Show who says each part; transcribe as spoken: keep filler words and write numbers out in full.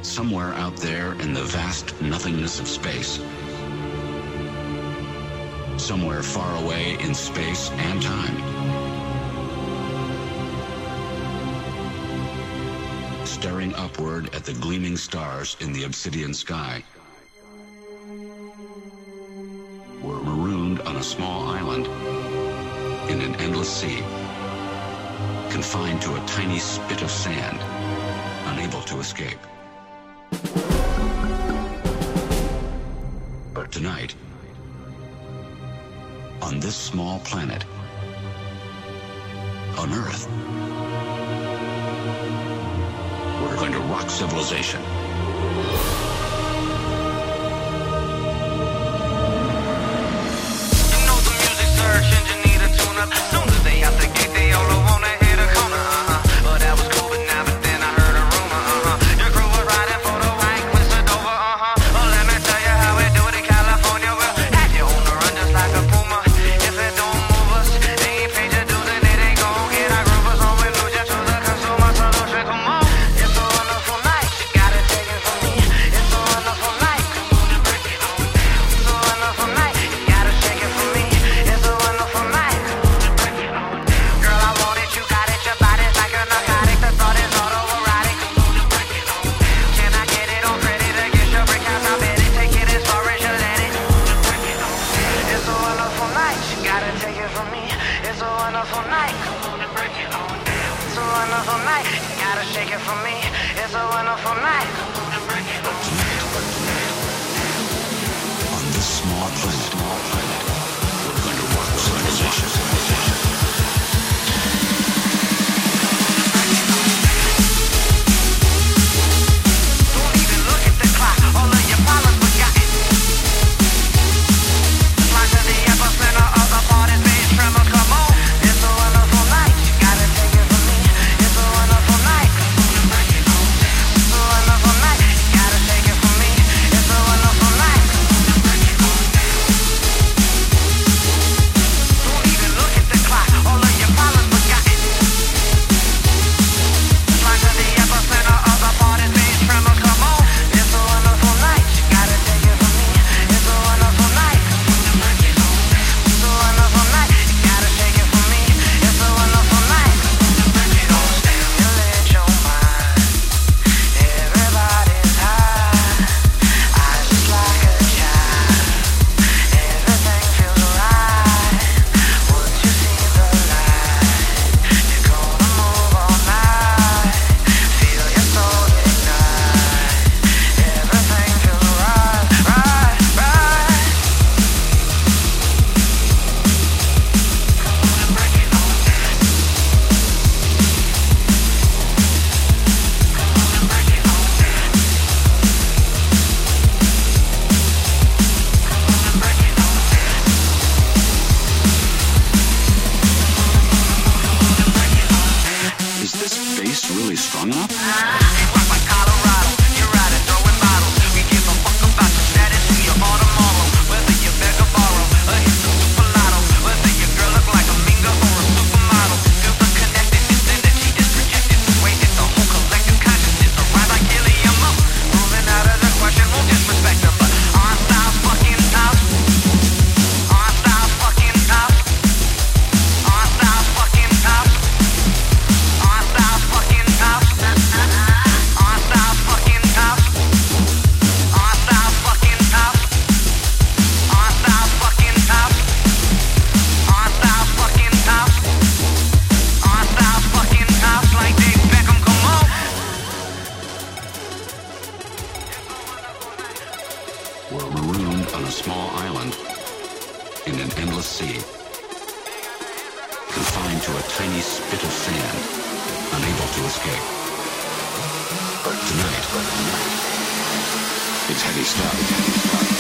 Speaker 1: Somewhere out there in the vast nothingness of space, somewhere far away in space and time, staring upward at the gleaming stars in the obsidian sky, were marooned on a small island in an endless sea, confined to a tiny spit of sand, unable to escape. But tonight, on this small planet, on Earth, we're going to rock civilization.
Speaker 2: You know the music search engine need a tune-up. As soon as they out the gate, they all wanna hit a corner. Uh-huh. But that was cool, but now but then I heard a rumor. Uh-huh. Your crew was riding for the white Mister Dover. Uh-huh. Well, let me tell you how we do it in California. We'll have you on the run just like a puma. If it don't move us, they ain't paid your dues and it ain't gon' get our groovers on. We lose you to the consumer solution. Come on, it's a wonderful night. You gotta take it from me. It's a wonderful night. Come on and break it on down. It's a wonderful night. You gotta shake it from me. It's a wonderful night. Come on and break it on down. Girl, I want it. You got it. Your body's like a narcotic. The thought is autoerotic. Come on and break it on down. Can I get it on credit against your brick house? I bet it. Take it as far as you let it. Come on and break it on down. It's a wonderful night. You gotta take it from me. It's a wonderful night. Come on and break it on down. It's a wonderful night. You gotta shake it from me. It's a wonderful night. Come on and break it on down.
Speaker 1: On this small planet, small planet, we're going to rock civilization.
Speaker 2: Don't even look at the clock. All of your problems forgotten. Fly to the epicenter of the party's bass tremor. Come on. It's a wonderful night. You gotta take it from me. It's a wonderful night. Come on and break it on down. It's a wonderful night. You gotta take it from me. It's a wonderful night. Come on and break it on down. Don't even look at the clock. All of your problems forgotten. Fly to the epicenter of the party's bass tremor. Come on. It's a wonderful night. You gotta take it from me. It's a wonderful night. Come on and break it on down. It's a wonderful night. You gotta take it from me. It's a wonderful night. Come on and break it on down. Stimulate your mind. Everybody's high. Eyes just like a child. Everything feels right. Once you see the light, you're gonna move all night. Feel your soul ignite. Everything feels right, right, right. Come on and break it on down. Come on and break it on down. Come on and break it on down.
Speaker 1: Is this bass really strong enough?
Speaker 2: We rock like Colorado. You're riding, throwing bottles. We give a fuck about your status. We are all tomorrow. Whether you beg or borrow, a hit to super lotto. Whether your girl look like a minga or a supermodel. Feel the connected, this energy is projected. The way that the whole collective consciousness arise like helium. Moving out of the question, won't disrespect them, but our style's fucking top. Our style's fucking top. Our style's fucking top. Our style's fucking top. Our style's fucking top. Our style's fucking top. Our style's fucking top. Our style's fucking top. Our style's fucking top. Like Dave Beckham, come on.
Speaker 1: We're marooned on a small island in an endless sea, confined to a tiny spit of sand, unable to escape. But tonight, it's heavy stuff. Heavy stuff.